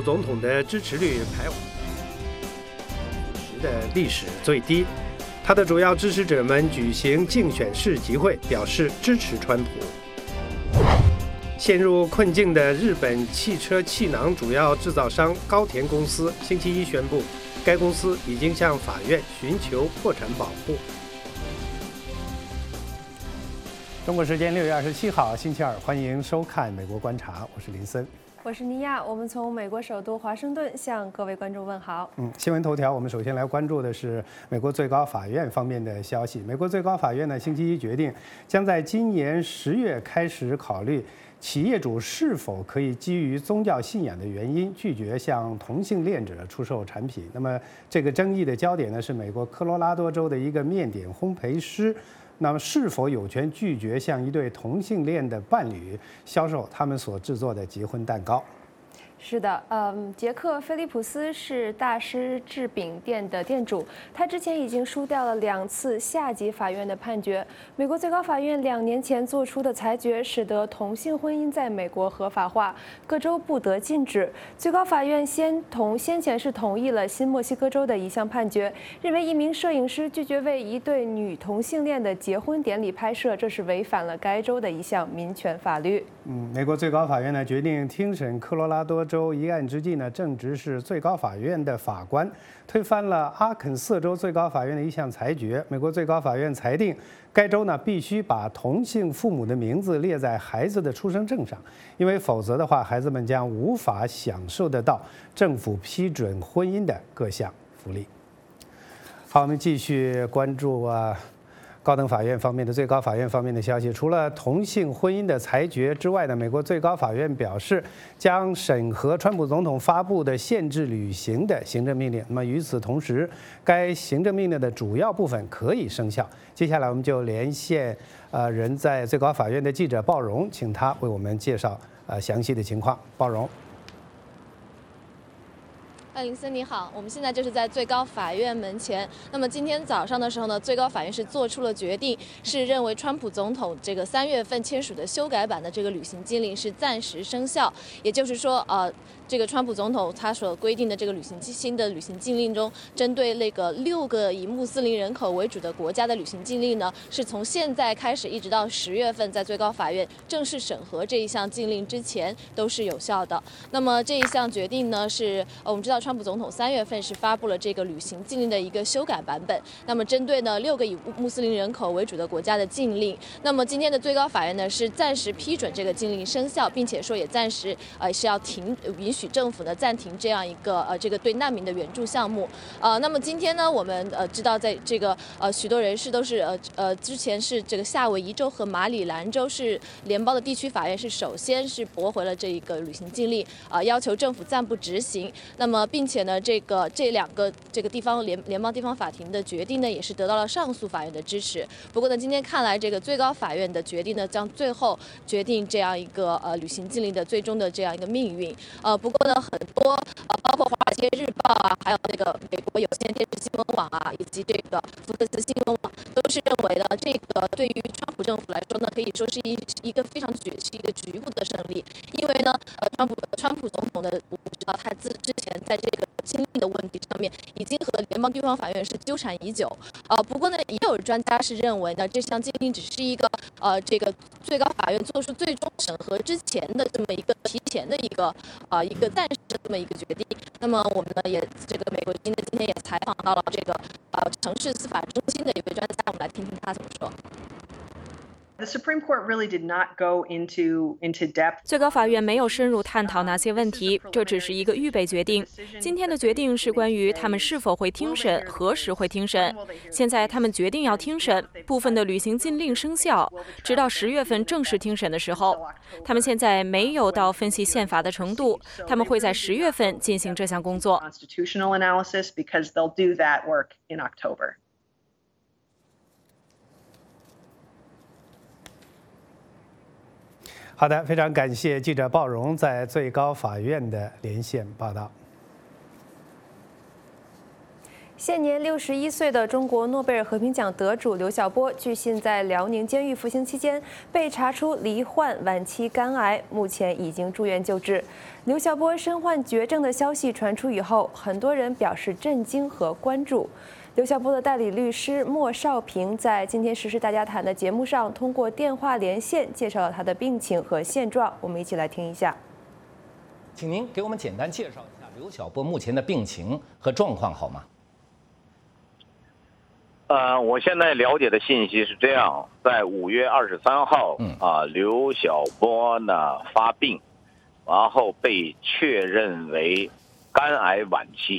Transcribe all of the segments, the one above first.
总统的支持率排的历史最低。他的主要支持者们举行竞选式集会，表示支持川普。陷入困境的日本汽车气囊主要制造商高田公司星期一宣布，该公司已经向法院寻求破产保护。中国时间6月27号星期二，欢迎收看《美国观察》，我是林森。 我是尼亚，我们从美国首都华盛顿向各位观众问好。 新闻头条，我们首先来关注的是美国最高法院方面的消息。美国最高法院呢，星期一决定，将在今年10月开始考虑企业主是否可以基于宗教信仰的原因拒绝向同性恋者出售产品。那么，这个争议的焦点呢，是美国科罗拉多州的一个面点烘焙师。那么，是否有权拒绝向一对同性恋的伴侣销售他们所制作的结婚蛋糕？ 是的，杰克·菲利普斯是大师制饼店的店主，他之前已经输掉了2次下级法院的判决。美国最高法院2年前做出的裁决，使得同性婚姻在美国合法化，各州不得禁止。最高法院先前是同意了新墨西哥州的一项判决，认为一名摄影师拒绝为一对女同性恋的结婚典礼拍摄，这是违反了该州的一项民权法律。 美国最高法院呢决定听审科罗拉多州一案之际呢，正值是最高法院的法官推翻了阿肯色州最高法院的一项裁决。美国最高法院裁定，该州呢必须把同性父母的名字列在孩子的出生证上，因为否则的话，孩子们将无法享受得到政府批准婚姻的各项福利。好，我们继续关注高等法院方面的最高法院方面的消息，除了同性婚姻的裁决之外呢，美国最高法院表示将审核川普总统发布的限制旅行的行政命令。那么与此同时，该行政命令的主要部分可以生效。接下来我们就连线人在最高法院的记者鲍荣，请他为我们介绍详细的情况。鲍荣。 林森你好，我们现在就是在最高法院门前。那么今天早上的时候呢，最高法院是做出了决定，是认为川普总统这个3月份签署的修改版的这个旅行禁令是暂时生效，也就是说这个川普总统他所规定的这个新的旅行禁令中，针对那个6个以穆斯林人口为主的国家的旅行禁令呢，是从现在开始一直到10月份，在最高法院正式审核这一项禁令之前都是有效的。那么这一项决定呢，是我们知道川普总统3月份是发布了这个旅行禁令的一个修改版本。那么针对呢6个以穆斯林人口为主的国家的禁令，那么今天的最高法院呢是暂时批准这个禁令生效，并且说也暂时是要允许政府呢暂停这样一个这个对难民的援助项目。那么今天呢，我们知道在这个许多人士都是之前是这个夏威夷州和马里兰州是联邦的地区法院是首先是驳回了这一个旅行禁令，要求政府暂不执行。那么并且呢，这2个这个联邦地方法庭的决定呢，也是得到了上诉法院的支持。不过呢，今天看来这个最高法院的决定呢，将最后决定这样一个旅行禁令的最终的这样一个命运。不过呢，很多包括《华尔街日报》还有这个美国有线电视新闻网以及这个福克斯新闻网都是认为呢，这个对于川普政府来说呢，可以说是一个非常是一个局部的胜利，因为呢，川普总统的我们知道他之前在这个禁令的问题上面已经和联邦地方法院是纠缠已久。不过呢，也有专家是认为呢，这项禁令只是一个这个最高法院做出最终审核之前的这么一个提前的一个暂时的这么一个决定。那么我们呢也这个美国今天也采访到了这个城市司法中心的一位专家，我们来听听他怎么说。 The Supreme Court really did not go into depth. 最高法院没有深入探讨哪些问题，这只是一个预备决定。今天的决定是关于他们是否会听审，何时会听审。现在他们决定要听审，部分的旅行禁令生效，直到10月份正式听审的时候。他们现在没有到分析宪法的程度，他们会在10月份进行这项工作。 Constitutional analysis because they'll do that work in October. 好的，非常感谢记者鲍荣在最高法院的连线报道。 现年61岁的中国诺贝尔和平奖得主刘晓波，据信在辽宁监狱服刑期间被查出罹患晚期肝癌，目前已经住院救治。刘晓波身患绝症的消息传出以后，很多人表示震惊和关注。刘晓波的代理律师莫少平在今天时事大家谈的节目上，通过电话连线介绍了他的病情和现状，我们一起来听一下。 请您给我们简单介绍一下刘晓波目前的病情和状况好吗？ 我现在了解的信息是这样，在5月23号，刘晓波呢发病，然后被确认为肝癌晚期。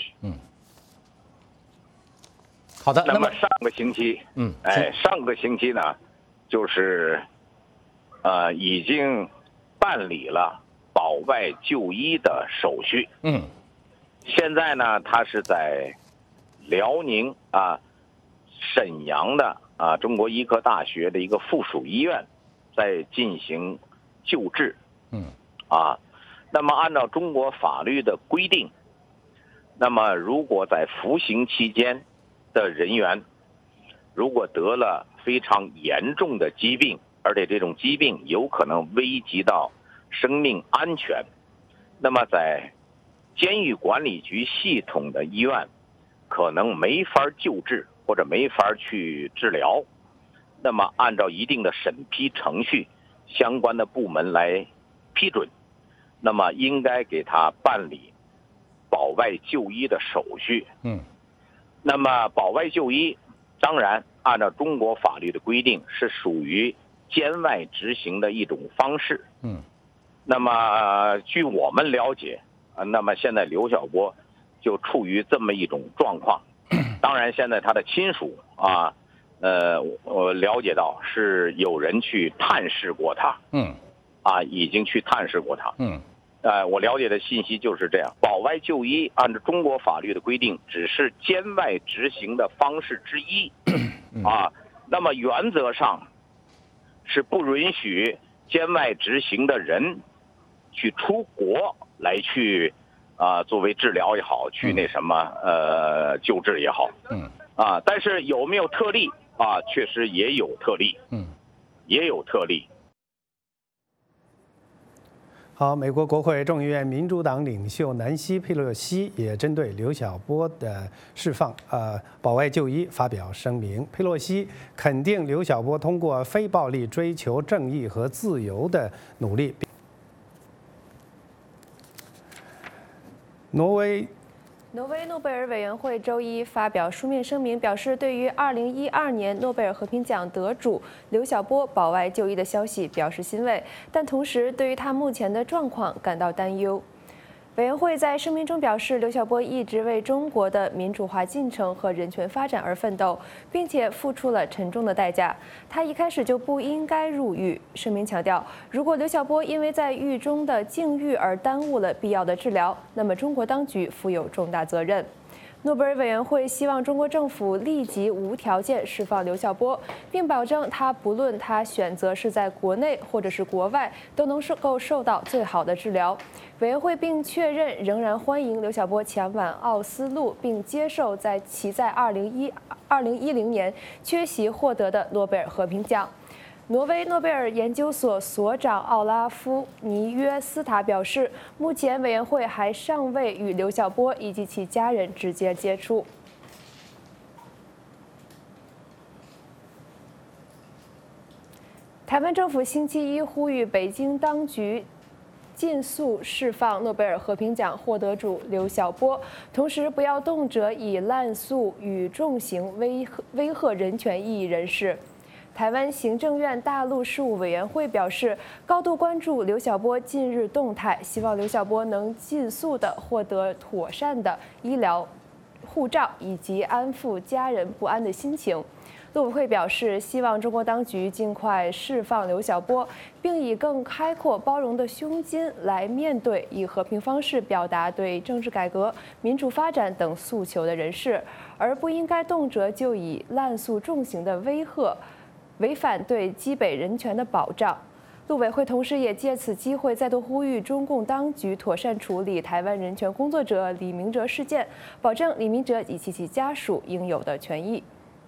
好的。 那么上个星期，上个星期呢，就是已经办理了保外就医的手续。现在呢，他是在辽宁沈阳的中国医科大学的一个附属医院，在进行救治。那么按照中国法律的规定，那么如果在服刑期间的人员，如果得了非常严重的疾病，而且这种疾病有可能危及到生命安全，那么在监狱管理局系统的医院可能没法救治或者没法去治疗，那么按照一定的审批程序，相关的部门来批准，那么应该给他办理保外就医的手续。那么保外就医当然按照中国法律的规定是属于监外执行的一种方式。那么据我们了解，那么现在刘晓波就处于这么一种状况。当然现在他的亲属我了解到是有人去探视过他。已经去探视过他。我了解的信息就是这样，保外就医按照中国法律的规定只是监外执行的方式之一。那么原则上是不允许监外执行的人去出国来去作为治疗也好，去那什么救治也好。但是有没有特例确实也有特例。也有特例。 好，美国国会众议院民主党领袖南希·佩洛西也针对刘晓波的释放保外就医发表声明。佩洛西肯定刘晓波通过非暴力追求正义和自由的努力。挪威诺贝尔委员会周一发表书面声明，表示对于2012年诺贝尔和平奖得主刘晓波保外就医的消息表示欣慰，但同时对于他目前的状况感到担忧。委员会在声明中表示，刘晓波一直为中国的民主化进程和人权发展而奋斗，并且付出了沉重的代价。他一开始就不应该入狱。声明强调，如果刘晓波因为在狱中的境遇而耽误了必要的治疗，那么中国当局负有重大责任。诺贝尔委员会希望中国政府立即无条件释放刘晓波，并保证他不论他选择是在国内或者是国外，都能够受到最好的治疗。委员会并确认仍然欢迎刘晓波前往奥斯陆，并接受其在2010年缺席获得的诺贝尔和平奖。挪威诺贝尔研究所所长奥拉夫·尼约斯塔表示，目前委员会还尚未与刘晓波以及其家人直接接触。台湾政府星期一呼吁北京当局尽速释放诺贝尔和平奖获得主刘晓波，同时不要动辄以滥诉与重刑威吓人权异议人士。台湾行政院大陆事务委员会表示，高度关注刘晓波近日动态，希望刘晓波能尽速地获得妥善的医疗护照，以及安抚家人不安的心情。陆委会表示，希望中国当局尽快释放刘晓波，并以更开阔包容的胸襟来面对以和平方式表达对政治改革、民主发展等诉求的人士，而不应该动辄就以滥诉重刑的威吓违反对基本人权的保障。 陆委会同时也借此机会再度呼吁中共当局妥善处理台湾人权工作者李明哲事件，保证李明哲以及其家属应有的权益。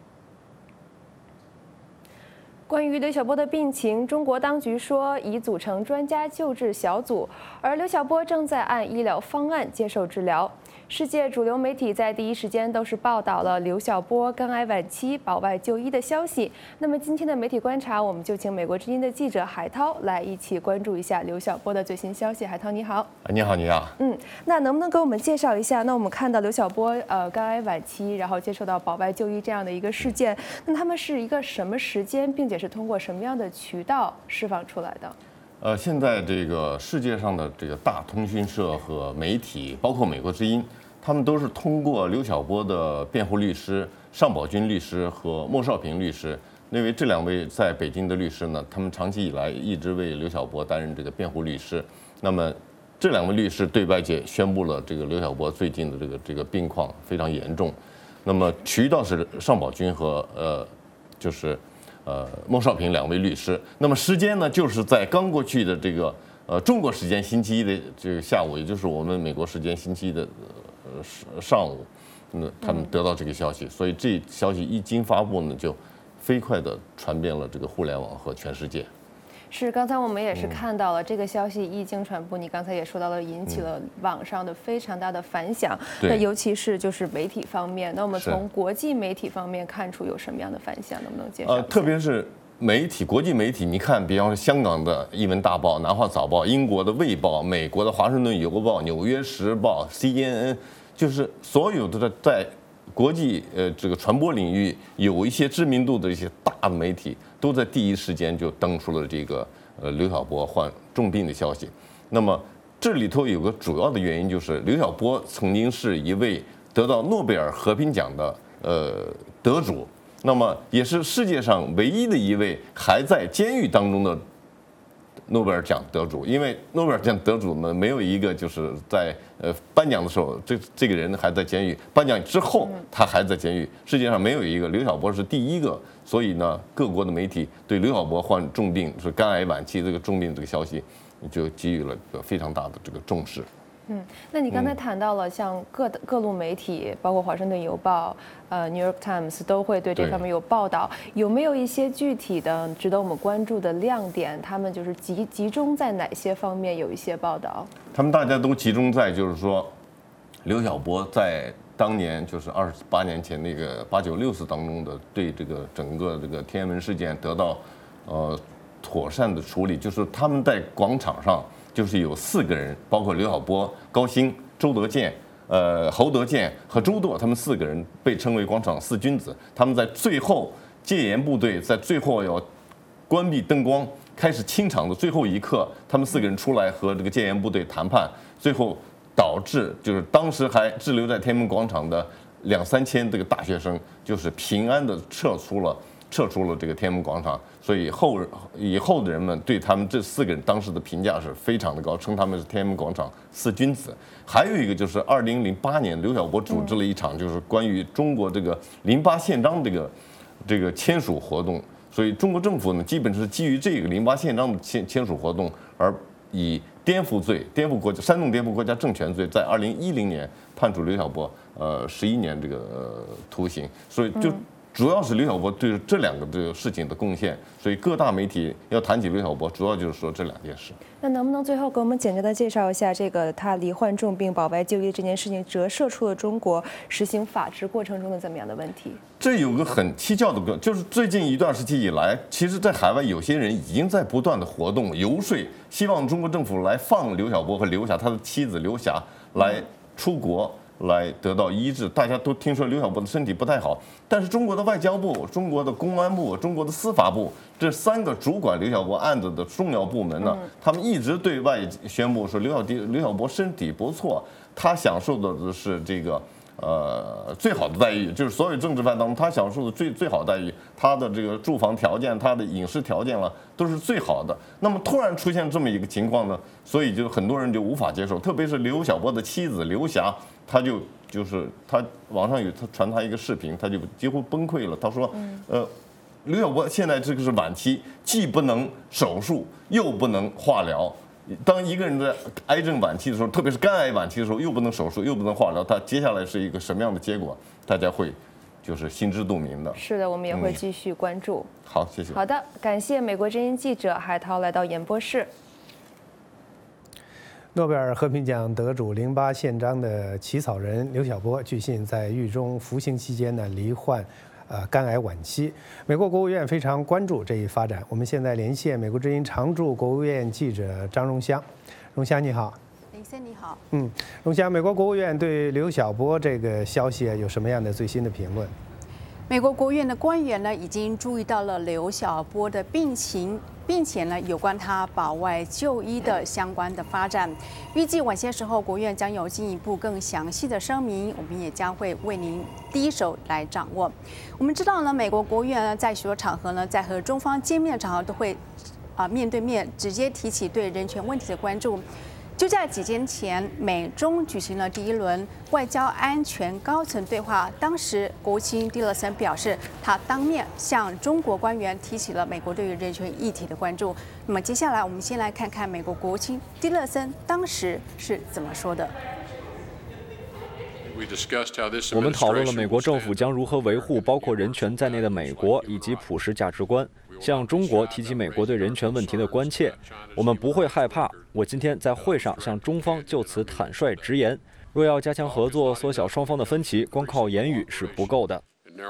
关于刘晓波的病情，中国当局说已组成专家救治小组，而刘晓波正在按医疗方案接受治疗。世界主流媒体在第一时间都是报道了刘晓波肝癌晚期保外就医的消息。那么今天的媒体观察，我们就请美国之音的记者海涛来一起关注一下刘晓波的最新消息。海涛你好。 你好，你好。 那能不能给我们介绍一下？那我们看到刘晓波肝癌晚期，然后接受到保外就医这样的一个事件，那他们是一个什么时间，并且是通过什么样的渠道释放出来的？ 现在这个世界上的这个大通讯社和媒体，包括美国之音，他们都是通过刘晓波的辩护律师尚宝军律师和莫少平律师，因为这2位在北京的律师呢，他们长期以来一直为刘晓波担任这个辩护律师。那么这2位律师对外界宣布了这个刘晓波最近的这个病况非常严重。那么渠道是尚宝军和莫少平2位律师。那么时间呢，就是在刚过去的这个中国时间星期一的这个下午，也就是我们美国时间星期一的上午，他们得到这个消息，所以这消息一经发布呢，就飞快地传遍了这个互联网和全世界。 是，刚才我们也是看到了这个消息一经传播，你刚才也说到了，引起了网上的非常大的反响。那尤其是就是媒体方面，那我们从国际媒体方面看出有什么样的反响，能不能介绍？ 特别是媒体，国际媒体，你看，比方说香港的英文大报《南华早报》，英国的《卫报》，美国的《华盛顿邮报》、《纽约时报》、CNN， 就是所有的在国际这个传播领域有一些知名度的一些大的媒体，都在第一时间就登出了这个刘晓波患重病的消息。那么这里头有个主要的原因，就是刘晓波曾经是一位得到诺贝尔和平奖的得主，那么也是世界上唯一的一位还在监狱当中的诺贝尔奖得主。因为诺贝尔奖得主呢，没有一个就是在颁奖的时候这个人还在监狱，颁奖之后他还在监狱，世界上没有一个，刘晓波是第一个。所以呢，各国的媒体对刘晓波患重病，是肝癌晚期这个重病这个消息，就给予了一个非常大的这个重视。 那你刚才谈到了像各路媒体，包括《华盛顿邮报》、New York Times 都会对这方面有报道，有没有一些具体的值得我们关注的亮点？他们就是集中在哪些方面有一些报道？ 他们大家都集中在就是说，刘晓波在当年就是28年前那个8·9/6当中的对这个整个这个天安门事件得到妥善的处理，就是他们在广场上。就是有4个人，包括刘晓波、高鑫、周德健、侯德健和周舵，他们4个人被称为广场4君子。他们在最后戒严部队在最后要关闭灯光、开始清场的最后一刻，他们4个人出来和这个戒严部队谈判，最后导致就是当时还滞留在天安门广场的2-3千这个大学生，就是平安的撤出了这个天安门广场。所以以后的人们对他们这4个人当时的评价是非常的高，称他们是天安门广场4君子。还有一个就是2008年刘晓波组织了一场就是关于中国这个08宪章这个签署活动，所以中国政府呢基本是基于这个08宪章的签署活动，而以煽动颠覆国家政权罪，在2010年判处刘晓波11年这个徒刑。所以就主要是刘晓波对这2个这个事情的贡献，所以各大媒体要谈起刘晓波，主要就是说这2件事。 那能不能最后给我们简单的介绍一下这个他罹患重病保外就医这件事情折射出了中国实行法治过程中的怎么样的问题？ 这有个很蹊跷的，就是最近一段时期以来，其实在海外有些人已经在不断的活动游说，希望中国政府来放刘晓波和刘霞他的妻子刘霞来出国。来得到医治，大家都听说刘晓波的身体不太好，但是中国的外交部、中国的公安部、中国的司法部这3个主管刘晓波案子的重要部门呢，他们一直对外宣布说刘晓波身体不错，他享受的是这个最好的待遇，就是所有政治犯当中他享受的最好的待遇，他的这个住房条件、他的饮食条件了都是最好的。那么突然出现这么一个情况呢，所以就很多人就无法接受，特别是刘晓波的妻子刘霞。他就是他网上有他传他一个视频，他就几乎崩溃了。他说， 刘晓波现在这个是晚期，既不能手术，又不能化疗。当一个人在癌症晚期的时候，特别是肝癌晚期的时候，又不能手术，又不能化疗，他接下来是一个什么样的结果，大家会就是心知肚明的。 是的，我们也会继续关注。 好，谢谢。 好的，感谢美国之音记者海涛来到演播室。 诺贝尔和平奖得主08宪章的起草人刘晓波，据信在狱中服刑期间呢罹患肝癌晚期。美国国务院非常关注这一发展。我们现在连线美国之音常驻国务院记者张荣香。荣香你好。 林森你好。 荣香，美国国务院对刘晓波这个消息有什么样的最新的评论？ 美国国务院的官员呢已经注意到了刘晓波的病情，并且呢有关他保外就医的相关的发展。预计晚些时候，国务院将有进一步更详细的声明，我们也将会为您第一手来掌握。我们知道呢，美国国务院呢在许多场合呢，在和中方见面的场合都会面对面直接提起对人权问题的关注。就在几天前，美中举行了第一轮外交安全高层对话。当时，国务卿蒂勒森表示，他当面向中国官员提起了美国对于人权议题的关注。那么，接下来我们先来看看美国国务卿蒂勒森当时是怎么说的。 我们讨论了美国政府将如何维护包括人权在内的美国以及普世价值观，向中国提起美国对人权问题的关切。我们不会害怕。我今天在会上向中方就此坦率直言，若要加强合作，缩小双方的分歧，光靠言语是不够的。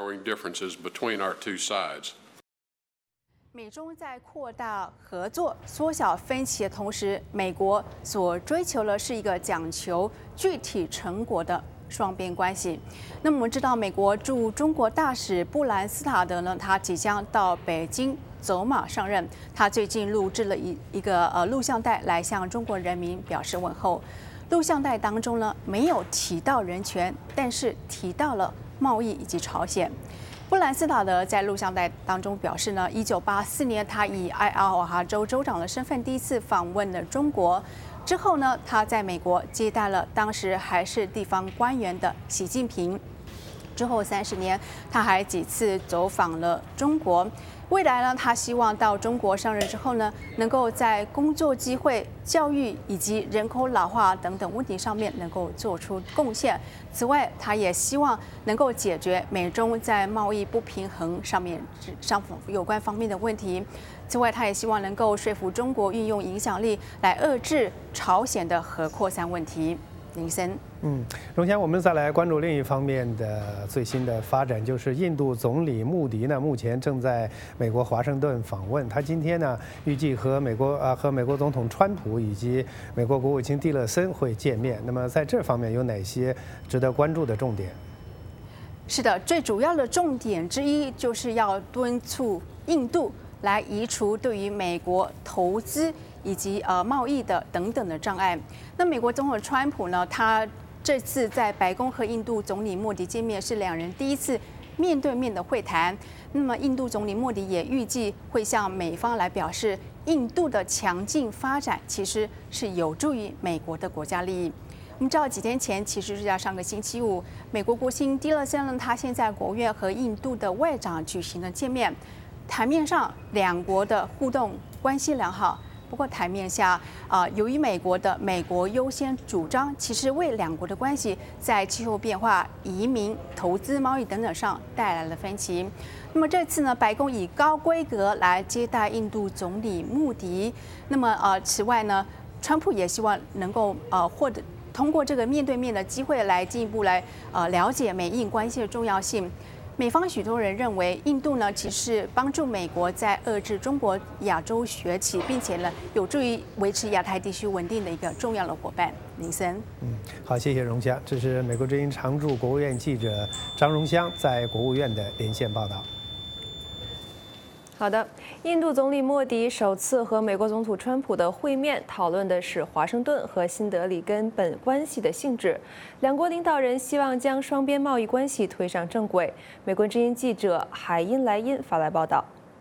美中在扩大合作、缩小分歧的同时，美国所追求的是一个讲求具体成果的双边关系。那么我们知道，美国驻中国大使布兰斯塔德呢，他即将到北京走马上任。他最近录制了一个录像带来向中国人民表示问候。录像带当中呢没有提到人权，但是提到了贸易以及朝鲜。布兰斯塔德在录像带当中表示呢，1984年他以爱奥华州州长的身份第一次访问了中国。之后呢，他在美国接待了当时还是地方官员的习近平。之后30年，他还几次走访了中国。未来呢，他希望到中国上任之后呢，能够在工作机会、教育以及人口老化等等问题上面能够做出贡献。此外，他也希望能够解决美中在贸易不平衡上面有关方面的问题。此外，他也希望能够说服中国运用影响力来遏制朝鲜的核扩散问题。林森， 荣香，我们再来关注另一方面的最新的发展，就是印度总理穆迪呢，目前正在美国华盛顿访问。他今天呢，预计和美国总统川普以及美国国务卿蒂勒森会见面。那么在这方面有哪些值得关注的重点？ 是的，最主要的重点之一就是要敦促印度来移除对于美国投资以及贸易的等等的障碍。那美国总统川普呢，他这次在白宫和印度总理莫迪见面，是两人第一次面对面的会谈。那么印度总理莫迪也预计会向美方来表示，印度的强劲发展其实是有助于美国的国家利益。我们知道几天前，其实是在上个星期五，美国国务卿蒂勒森呢，他现在国务院和印度的外长举行了见面，台面上两国的互动关系良好。不过台面下由于美国的美国优先主张，其实为两国的关系在气候变化、移民、投资、贸易等等上带来了分歧。那么这次呢，白宫以高规格来接待印度总理穆迪。那么此外呢，川普也希望能够获得通过这个面对面的机会来进一步来了解美印关系的重要性。美方许多人认为，印度呢其实是帮助美国在遏制中国亚洲崛起，并且呢有助于维持亚太地区稳定的一个重要的伙伴。林森， 好，谢谢荣香，这是美国之音常驻国务院记者张荣香在国务院的连线报道。 好的，印度总理莫迪首次和美国总统川普的会面，讨论的是华盛顿和新德里根本关系的性质。两国领导人希望将双边贸易关系推上正轨。美国之音记者海因莱因发来报道。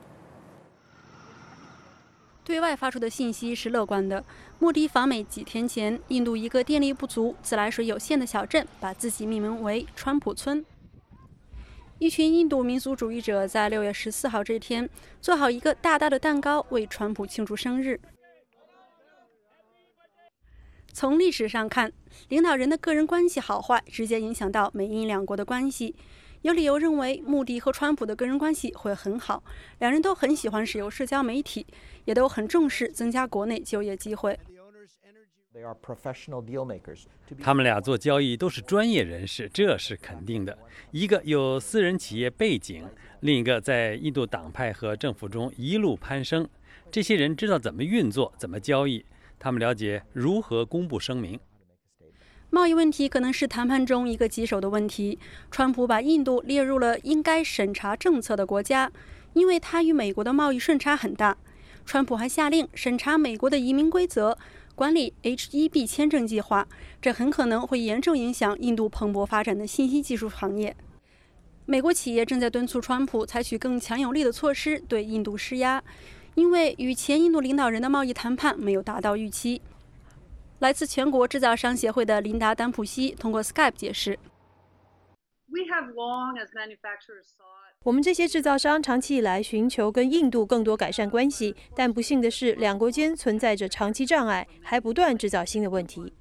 对外发出的信息是乐观的。莫迪访美几天前，印度一个电力不足、自来水有限的小镇，把自己命名为川普村。 一群印度民族主义者在6月14号这天做好一个大大的蛋糕，为川普庆祝生日。从历史上看，领导人的个人关系好坏直接影响到美印两国的关系。有理由认为，穆迪和川普的个人关系会很好，两人都很喜欢使用社交媒体，也都很重视增加国内就业机会。 他们俩做交易都是专业人士，这是肯定的。一个有私人企业背景，另一个在印度党派和政府中一路攀升。这些人知道怎么运作，怎么交易，他们了解如何公布声明。 贸易问题可能是谈判中一个棘手的问题。川普把印度列入了应该审查政策的国家，因为它与美国的贸易顺差很大。川普还下令审查美国的移民规则，管理 H-1B 签证计划，这很可能会严重影响印度蓬勃发展的信息技术行业。美国企业正在敦促川普采取更强有力的措施对印度施压，因为与前印度领导人的贸易谈判没有达到预期。来自全国制造商协会的琳达·丹普西通过 Skype 解释。 我们这些制造商长期以来寻求跟印度更多改善关系，但不幸的是，两国间存在着长期障碍，还不断制造新的问题。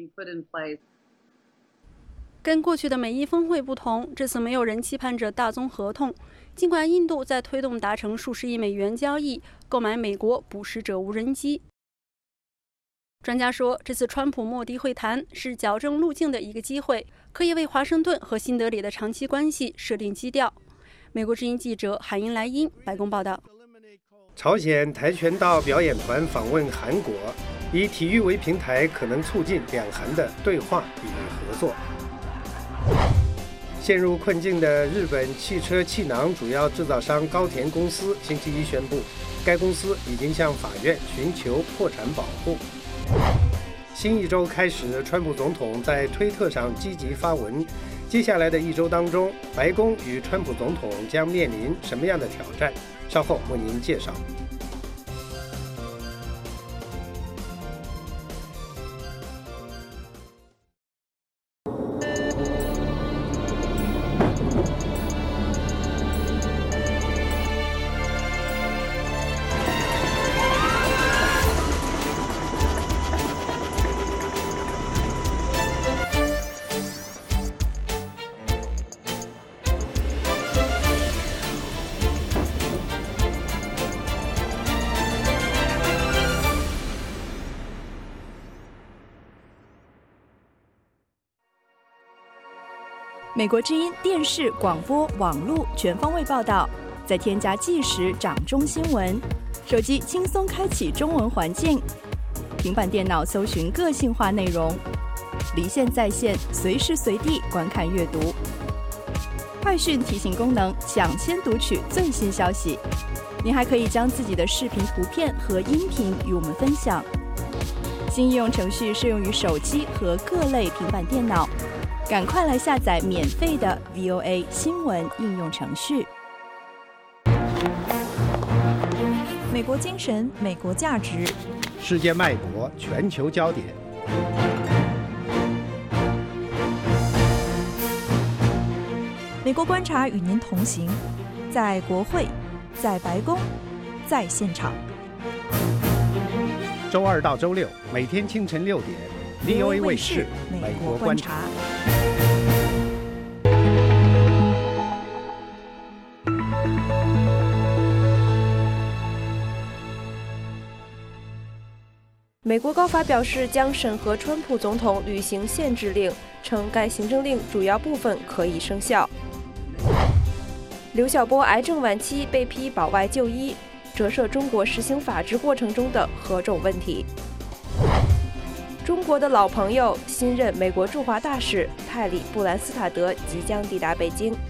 跟过去的美伊峰会不同，这次没有人期盼着大宗合同。尽管印度在推动达成数十亿美元交易，购买美国捕食者无人机。专家说，这次川普莫迪会谈是矫正路径的一个机会，可以为华盛顿和新德里的长期关系设定基调。美国之音记者海因莱因白宫报道。 朝鲜跆拳道表演团访问韩国，以体育为平台，可能促进两韩的对话与合作。陷入困境的日本汽车气囊主要制造商高田公司星期一宣布，该公司已经向法院寻求破产保护。新一周开始，川普总统在推特上积极发文。接下来的一周当中，白宫与川普总统将面临什么样的挑战？稍后为您介绍。 美国之音电视、广播、网络全方位报道，再添加即时掌中新闻，手机轻松开启中文环境，平板电脑搜寻个性化内容，离线在线，随时随地观看阅读。快讯提醒功能，抢先读取最新消息。您还可以将自己的视频、图片和音频与我们分享。新应用程序适用于手机和各类平板电脑。赶快来下载免费的 VOA 新闻应用程序。美国精神，美国价值， 世界脉搏，全球焦点。 美国观察与您同行，在国会，在白宫，在现场。 周二到周六，每天清晨6点。VOA 卫视美国观察。 美国高法表示将审核川普总统履行限制令，称该行政令主要部分可以生效。刘晓波癌症晚期被批保外就医，折射中国实行法治过程中的何种问题。中国的老朋友，新任美国驻华大使泰里·布兰斯塔德即将抵达北京。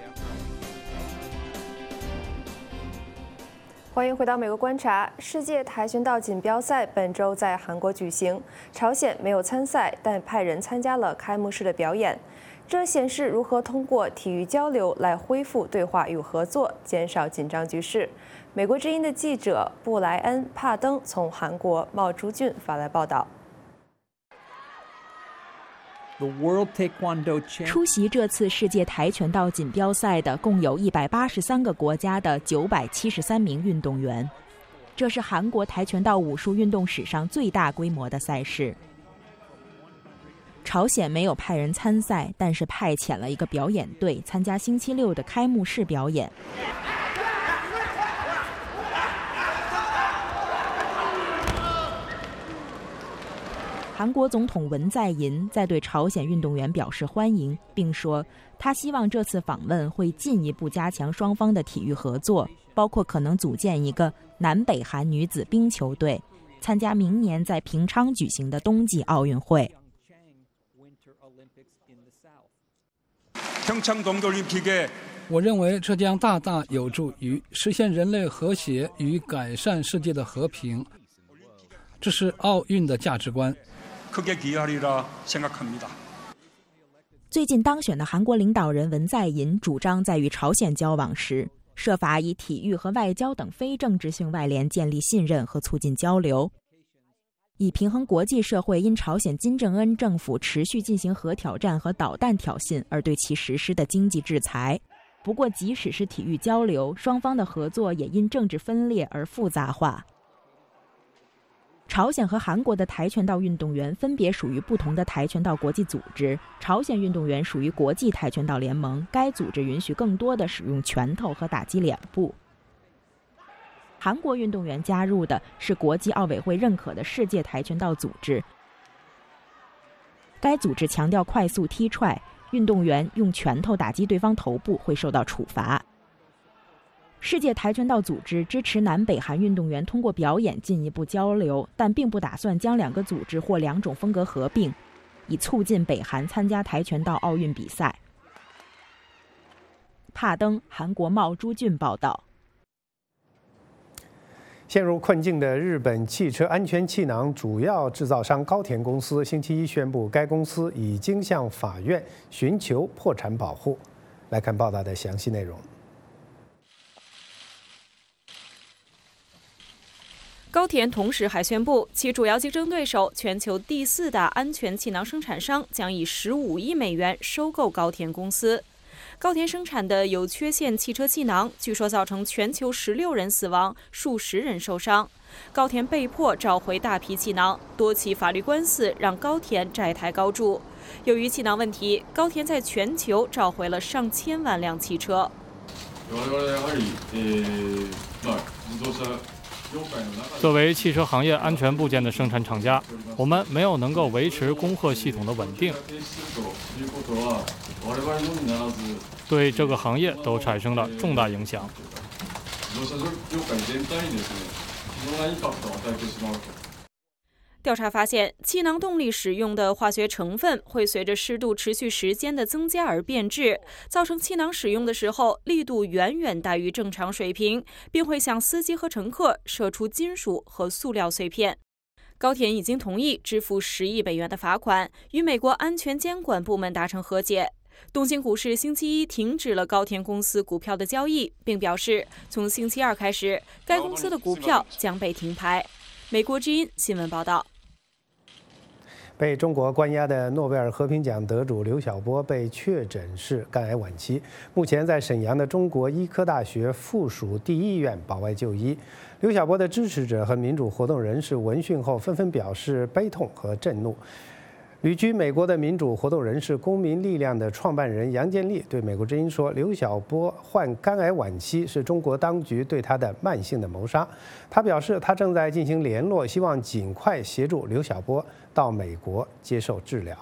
欢迎回到美国观察。世界跆拳道锦标赛本周在韩国举行，朝鲜没有参赛，但派人参加了开幕式的表演。这显示如何通过体育交流来恢复对话与合作，减少紧张局势。美国之音的记者布莱恩·帕登从韩国茂竹郡发来报道。 出席这次世界跆拳道锦标赛的共有183个国家的973名运动员，这是韩国跆拳道武术运动史上最大规模的赛事。朝鲜没有派人参赛，但是派遣了一个表演队参加星期六的开幕式表演。韩国总统文在寅在对朝鲜运动员表示欢迎，并说他希望这次访问会进一步加强双方的体育合作，包括可能组建一个南北韩女子冰球队，参加明年在平昌举行的冬季奥运会。 我认为这将大大有助于实现人类和谐与改善世界的和平，这是奥运的价值观。 最近当选的韩国领导人文在寅主张在与朝鲜交往时，设法以体育和外交等非政治性外联建立信任和促进交流，以平衡国际社会因朝鲜金正恩政府持续进行核挑战和导弹挑衅而对其实施的经济制裁。不过即使是体育交流，双方的合作也因政治分裂而复杂化。朝鲜和韩国的跆拳道运动员分别属于不同的跆拳道国际组织，朝鲜运动员属于国际跆拳道联盟，该组织允许更多的使用拳头和打击脸部。韩国运动员加入的是国际奥委会认可的世界跆拳道组织，该组织强调快速踢踹，运动员用拳头打击对方头部会受到处罚。世界跆拳道组织支持南北韩运动员通过表演进一步交流，但并不打算将两个组织或两种风格合并，以促进北韩参加跆拳道奥运比赛。帕登，韩国茂朱俊报道。 陷入困境的日本汽车安全气囊主要制造商高田公司星期一宣布，该公司已经向法院寻求破产保护。来看报道的详细内容。 高田同时还宣布，其主要竞争对手全球第4大安全气囊生产商将以15亿美元收购高田公司。高田生产的有缺陷汽车气囊，据说造成全球16人死亡，数十人受伤。高田被迫召回大批气囊，多起法律官司让高田债台高筑。由于气囊问题，高田在全球召回了上千万辆汽车。 作为汽车行业安全部件的生产厂家，我们没有能够维持供货系统的稳定，对这个行业都产生了重大影响。 调查发现，气囊动力使用的化学成分会随着湿度持续时间的增加而变质，造成气囊使用的时候力度远远大于正常水平，并会向司机和乘客射出金属和塑料碎片。高田已经同意支付10亿美元的罚款，与美国安全监管部门达成和解。东京股市星期一停止了高田公司股票的交易，并表示从星期二开始，该公司的股票将被停牌。美国之音新闻报道。 被中国关押的诺贝尔和平奖得主刘晓波被确诊是肝癌晚期，目前在沈阳的中国医科大学附属第一医院保外就医。刘晓波的支持者和民主活动人士闻讯后纷纷表示悲痛和震怒。旅居美国的民主活动人士公民力量的创办人杨建立对美国之音说，刘晓波患肝癌晚期是中国当局对他的慢性的谋杀。他表示，他正在进行联络，希望尽快协助刘晓波到美国接受治疗。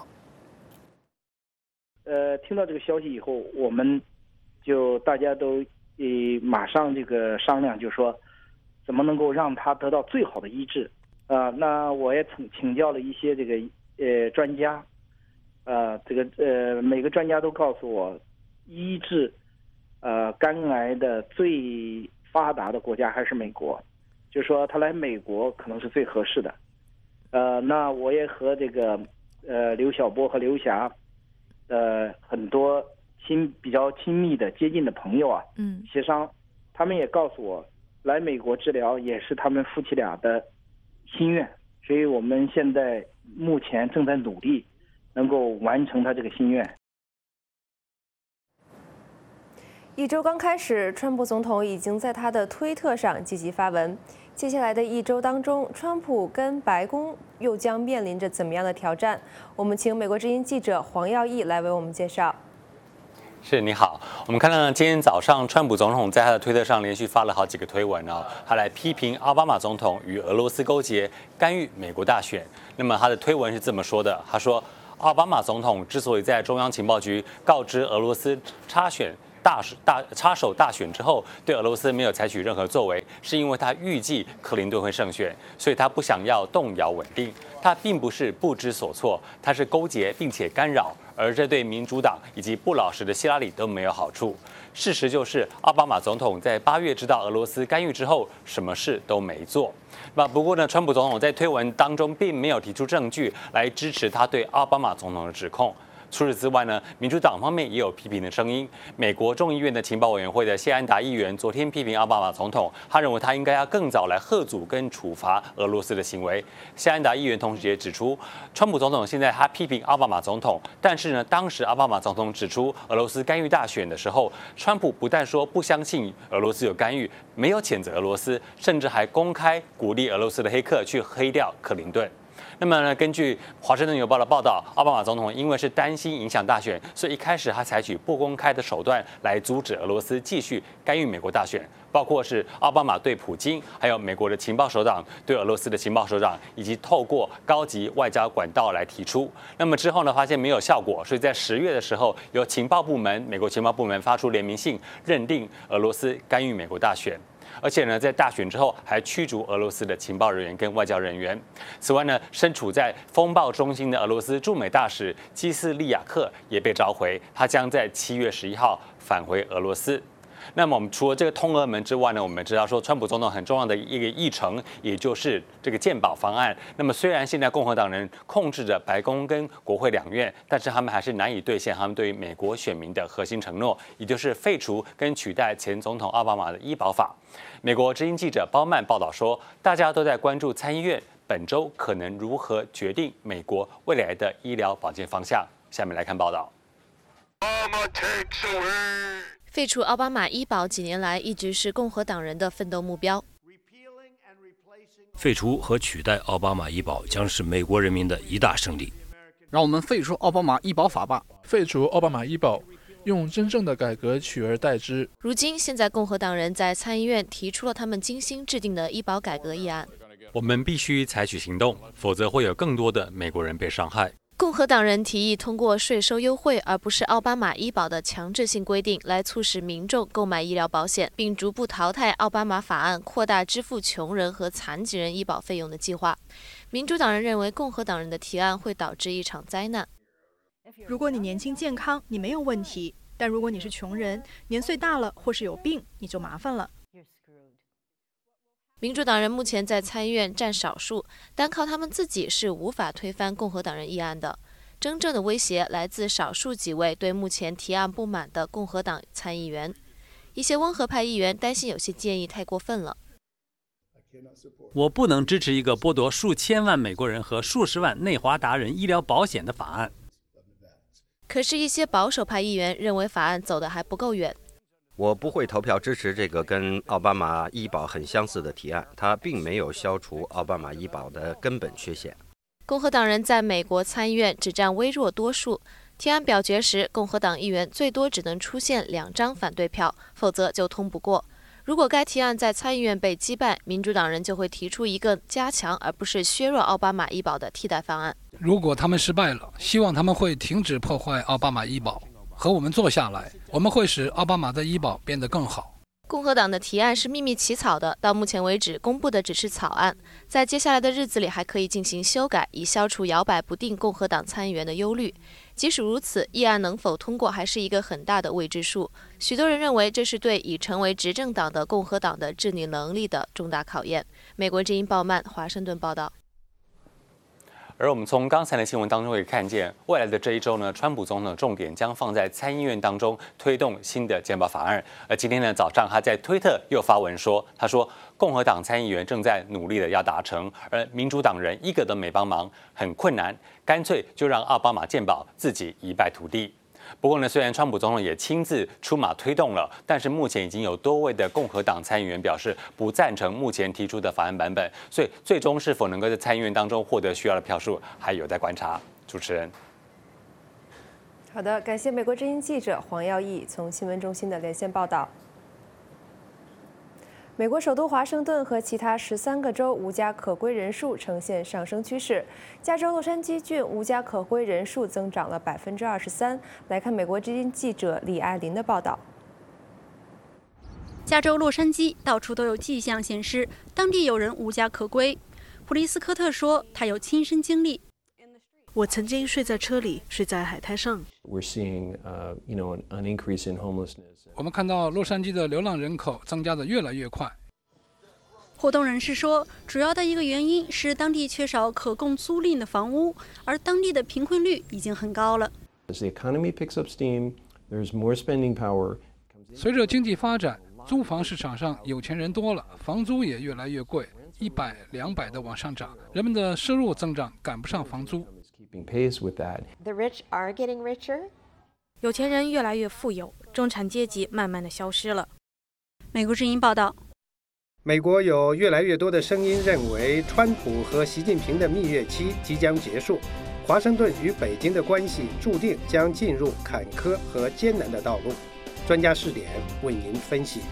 听到这个消息以后，我们就大家都马上这个商量，就说怎么能够让他得到最好的医治。那我也请教了一些这个专家，每个专家都告诉我，医治肝癌的最发达的国家还是美国，就是说他来美国可能是最合适的。那我也和这个刘晓波和刘霞很多比较亲密的接近的朋友啊，协商，他们也告诉我，来美国治疗也是他们夫妻俩的心愿，所以我们现在目前正在努力能够完成他这个心愿。 一周刚开始，川普总统已经在他的推特上积极发文。接下来的一周当中，川普跟白宫又将面临着怎么样的挑战？我们请美国之音记者黄耀义来为我们介绍。 是，你好。我们看到今天早上，川普总统在他的推特上连续发了好几个推文哦，他来批评奥巴马总统与俄罗斯勾结，干预美国大选。那么他的推文是这么说的：他说，奥巴马总统之所以在中央情报局告知俄罗斯插手大选之后，对俄罗斯没有采取任何作为，是因为他预计克林顿会胜选，所以他不想要动摇稳定。他并不是不知所措，他是勾结并且干扰，而这对民主党以及不老实的希拉里都没有好处。事实就是，奥巴马总统在8月知道俄罗斯干预之后，什么事都没做。不过呢，川普总统在推文当中并没有提出证据来支持他对奥巴马总统的指控。除此之外呢，民主党方面也有批评的声音。美国众议院的情报委员会的谢安达议员昨天批评奥巴马总统，他认为他应该要更早来吓阻跟处罚俄罗斯的行为。谢安达议员同时也指出，川普总统现在他批评奥巴马总统，但是呢，当时奥巴马总统指出俄罗斯干预大选的时候，川普不但说不相信俄罗斯有干预，没有谴责俄罗斯，甚至还公开鼓励俄罗斯的黑客去黑掉克林顿。那么呢，根据《华盛顿邮报》的报道，奥巴马总统因为是担心影响大选，所以一开始他采取不公开的手段来阻止俄罗斯继续干预美国大选，包括是奥巴马对普京，还有美国的情报首长对俄罗斯的情报首长，以及透过高级外交管道来提出。那么之后呢，发现没有效果，所以在10月的时候，由美国情报部门发出联名信，认定俄罗斯干预美国大选。而且呢，在大选之后还驱逐俄罗斯的情报人员跟外交人员。此外呢，身处在风暴中心的俄罗斯驻美大使基斯利亚克也被召回，他将在7月11号返回俄罗斯。那么我们除了这个通俄门之外呢，我们知道说，川普总统很重要的一个议程，也就是这个健保方案。那么虽然现在共和党人控制着白宫跟国会两院，但是他们还是难以兑现他们对于美国选民的核心承诺，也就是废除跟取代前总统奥巴马的医保法。美国之音记者包曼报道说，大家都在关注参议院本周可能如何决定美国未来的医疗保健方向。下面来看报道。 废除奥巴马医保几年来一直是共和党人的奋斗目标。 废除和取代奥巴马医保将是美国人民的一大胜利。 让我们废除奥巴马医保法吧！ 废除奥巴马医保，用真正的改革取而代之。 现在共和党人在参议院提出了他们精心制定的医保改革议案。 我们必须采取行动，否则会有更多的美国人被伤害。 共和党人提议通过税收优惠，而不是奥巴马医保的强制性规定，来促使民众购买医疗保险，并逐步淘汰奥巴马法案扩大支付穷人和残疾人医保费用的计划。民主党人认为共和党人的提案会导致一场灾难。 如果你年轻健康，你没有问题；但如果你是穷人，年岁大了或是有病，你就麻烦了。 民主党人目前在参议院占少数，单靠他们自己是无法推翻共和党人议案的。真正的威胁来自少数几位对目前提案不满的共和党参议员。一些温和派议员担心有些建议太过分了。 我不能支持一个剥夺数千万美国人和数十万内华达人医疗保险的法案。 可是，一些保守派议员认为法案走得还不够远。 我不会投票支持这个跟奥巴马医保很相似的提案，它并没有消除奥巴马医保的根本缺陷。 共和党人在美国参议院只占微弱多数，提案表决时，共和党议员最多只能出现2张反对票，否则就通不过。如果该提案在参议院被击败，民主党人就会提出一个加强而不是削弱奥巴马医保的替代方案。 如果他们失败了，希望他们会停止破坏奥巴马医保，和我们坐下来，我们会使奥巴马的医保变得更好。 共和党的提案是秘密起草的，到目前为止公布的只是草案，在接下来的日子里还可以进行修改，以消除摇摆不定共和党参议员的忧虑。即使如此，议案能否通过还是一个很大的未知数。许多人认为这是对已成为执政党的共和党的治理能力的重大考验。美国之音鲍曼华盛顿报道。 而我们从刚才的新闻当中可以看见，未来的这一周呢，川普总统重点将放在参议院当中推动新的健保法案。而今天呢早上，他在推特又发文说，他说共和党参议员正在努力的要达成，而民主党人一个都没帮忙，很困难，干脆就让奥巴马健保自己一败涂地。不过呢，虽然川普总统也亲自出马推动了，但是目前已经有多位的共和党参议员表示不赞成目前提出的法案版本，所以最终是否能够在参议院当中获得需要的票数，还有待观察。主持人， 好的，感谢美国之音记者黄耀义从新闻中心的连线报道。美国首都华盛顿和其他13个州无家可归人数呈现上升趋势。加州洛杉矶郡无家可归人数增长了23%。来看美国之音记者李爱林的报道。 加州洛杉矶到处都有迹象显示当地有人无家可归。普利斯科特说，他有亲身经历。 我曾经睡在车里，睡在海滩上。 我们看到洛杉矶的流浪人口增加的越来越快。 活动人士说，主要的一个原因是当地缺少可供租赁的房屋，而当地的贫困率已经很高了。 随着经济发展，租房市场上有钱人多了，房租也越来越贵，100、200的往上涨，人们的收入增长赶不上房租。 有钱人越来越富有，中产阶级慢慢的消失了。 美国之音报道。 美国有越来越多的声音认为，川普和习近平的蜜月期即将结束，华盛顿与北京的关系注定将进入坎坷和艰难的道路。专家视点为您分析。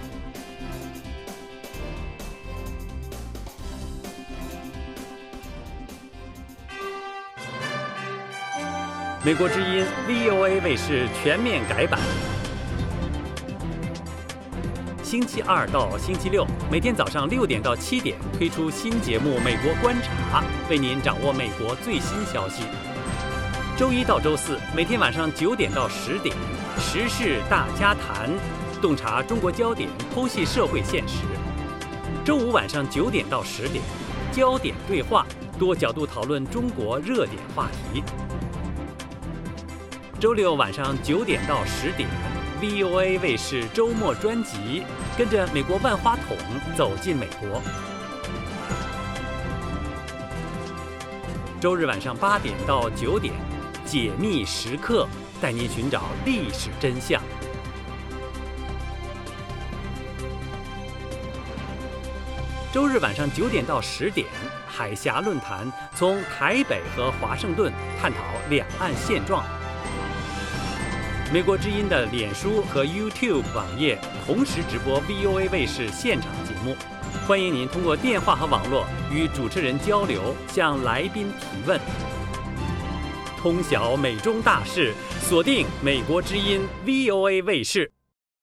美国之音 VOA 卫视全面改版，星期2到星期6，每天早上6点到7点推出新节目《美国观察》，为您掌握美国最新消息。周1到周4，每天晚上9点到10点，时事大家谈，洞察中国焦点，剖析社会现实。周5晚上9点到10点，焦点对话，多角度讨论中国热点话题。周6晚上9点到10点 ，VOA 卫视周末专辑，跟着美国万花筒走进美国。周日晚上8点到9点，解密时刻，带您寻找历史真相。周日晚上9点到10点，海峡论坛，从台北和华盛顿探讨两岸现状。美国之音的脸书和 YouTube 网页同时直播 VOA 卫视现场节目，欢迎您通过电话和网络与主持人交流，向来宾提问。通晓美中大事，锁定美国之音 VOA 卫视。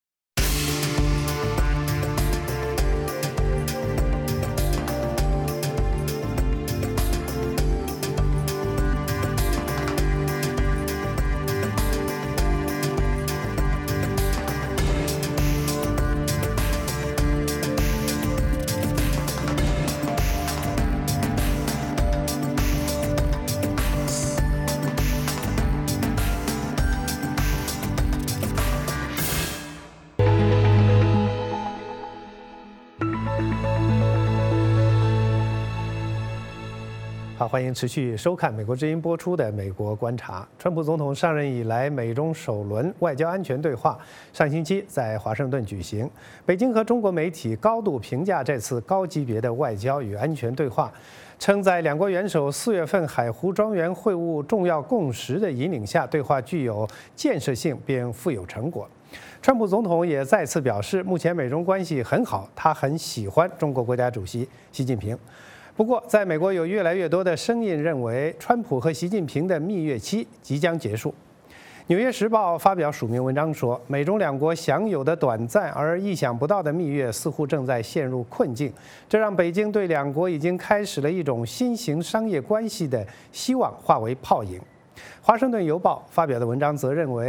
好，欢迎持续收看美国之音播出的《美国观察》。川普总统上任以来，美中首轮外交安全对话上星期在华盛顿举行。北京和中国媒体高度评价这次高级别的外交与安全对话，称在两国元首4月份海湖庄园会晤重要共识的引领下，对话具有建设性并富有成果。川普总统也再次表示，目前美中关系很好，他很喜欢中国国家主席习近平。不过，在美国有越来越多的声音认为，川普和习近平的蜜月期即将结束。《纽约时报》发表署名文章说，美中两国享有的短暂而意想不到的蜜月似乎正在陷入困境，这让北京对两国已经开始了一种新型商业关系的希望化为泡影。《华盛顿邮报》发表的文章则认为，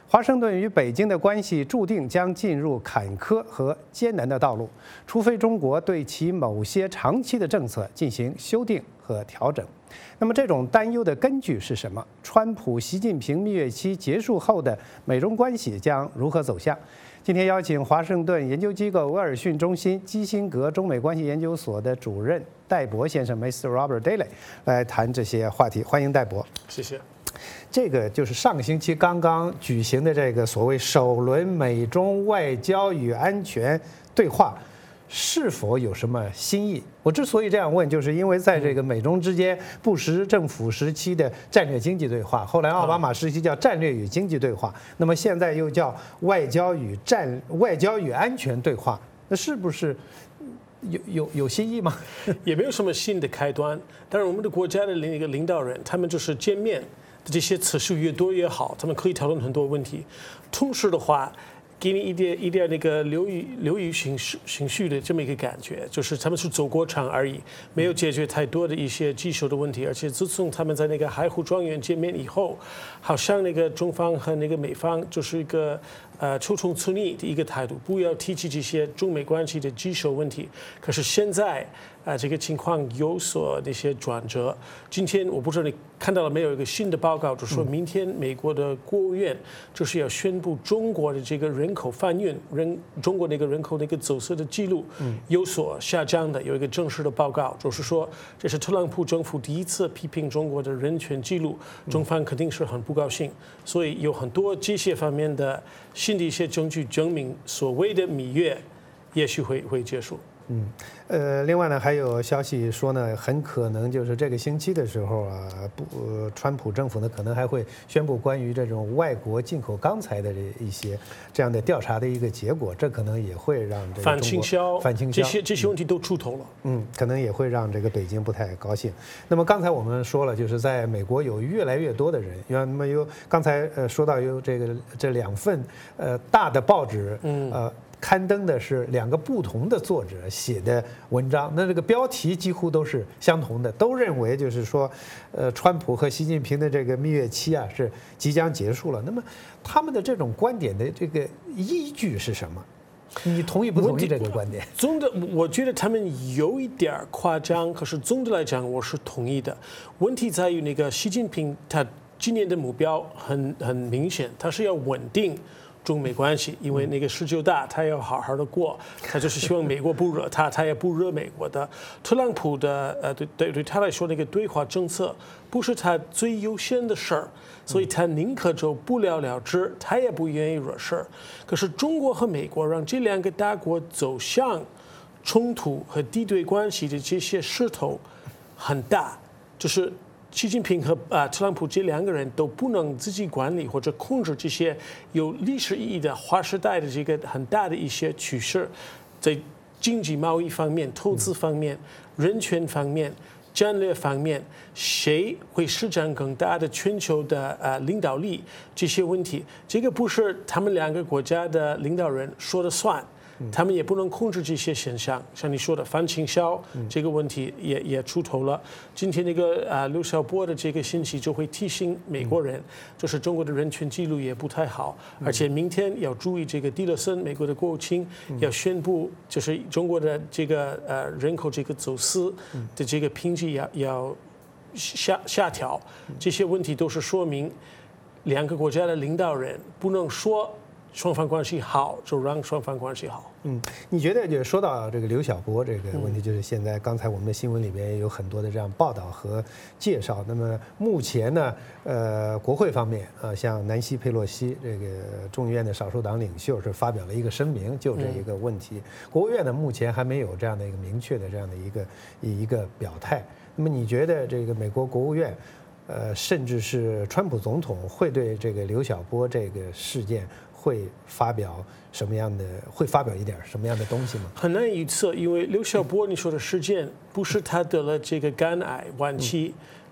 华盛顿与北京的关系注定将进入坎坷和艰难的道路，除非中国对其某些长期的政策进行修订和调整。那么，这种担忧的根据是什么？川普、习近平蜜月期结束后的美中关系将如何走向？今天邀请华盛顿研究机构威尔逊中心基辛格中美关系研究所的主任戴博先生 ，Mr. Robert Daly 来谈这些话题。欢迎戴博。 谢谢。 这个就是上个星期刚刚举行的这个所谓首轮美中外交与安全对话，是否有什么新意？我之所以这样问，就是因为在这个美中之间布什政府时期的战略经济对话，后来奥巴马时期叫战略与经济对话，那么现在又叫外交与安全对话，那是不是有新意吗？ 也没有什么新的开端。但是我们的国家的那个领导人，他们就是见面的这些次数越多越好，他们可以讨论很多问题。同时的话，给你一点那个流于情绪的这么一个感觉，就是他们是走过场而已，没有解决太多的一些棘手的问题。而且自从他们在那个海湖庄园见面以后，好像那个中方和那个美方就是一个求同存异的一个态度，不要提起这些中美关系的棘手问题。可是现在这个情况有所那些转折。今天我不知道你看到了没有一个新的报告，就说明天美国的国务院就是要宣布中国的这个人口贩运，中国那个人口那个走私的记录有所下降的，有一个正式的报告，就是说这是特朗普政府第一次批评中国的人权记录，中方肯定是很不高兴。所以有很多这些方面的新的一些证据证明，所谓的蜜月也许会结束。 另外呢，还有消息说呢，很可能就是这个星期的时候啊，川普政府呢可能还会宣布关于这种外国进口钢材的一些这样的调查的一个结果，这可能也会让这个反倾销这些问题都出头了。 可能也会让这个北京不太高兴。那么刚才我们说了，就是在美国有越来越多的人，那么刚才说到有这两份大的报纸，刊登的是两个不同的作者写的文章，那这个标题几乎都是相同的，都认为就是说，川普和习近平的这个蜜月期啊是即将结束了。那么他们的这种观点的这个依据是什么？你同意不同意这个观点？ 我觉得他们有一点夸张，可是总的来讲我是同意的。问题在于那个习近平他今年的目标很明显，他是要稳定中美关系，因为那个19大他要好好的过，他就是希望美国不惹他，他也不惹美国的。特朗普的对他来说，那个对华政策不是他最优先的事儿，所以他宁可就不了了之，他也不愿意惹事儿。可是中国和美国让这两个大国走向冲突和敌对关系的这些势头很大，就是习近平和特朗普这两个人都不能自己管理或者控制这些有历史意义的划时代的这个很大的一些趋势，在经济贸易方面、投资方面、人权方面、战略方面，谁会施展更大的全球的领导力？这些问题，这个不是他们两个国家的领导人说了算。他们也不能控制这些现象，像你说的反倾销这个问题也出头了。今天那个刘晓波的这个信息就会提醒美国人，就是中国的人权记录也不太好，而且明天要注意这个蒂勒森美国的国务卿要宣布，就是中国的这个人口这个走私的这个评级要下调，这些问题都是说明两个国家的领导人不能说双方关系好就让双方关系好。 你觉得就说到这个刘晓波这个问题，就是现在刚才我们的新闻里面有很多的这样报道和介绍。那么目前呢，国会方面像南希·佩洛西这个众议院的少数党领袖是发表了一个声明，就这一个问题。国务院呢目前还没有这样的一个明确的这样的一个表态。那么你觉得这个美国国务院，甚至是川普总统会对这个刘晓波这个事件会发表一点什么样的东西吗？ 很难预测，因为刘晓波你说的事件不是他得了这个肝癌晚期，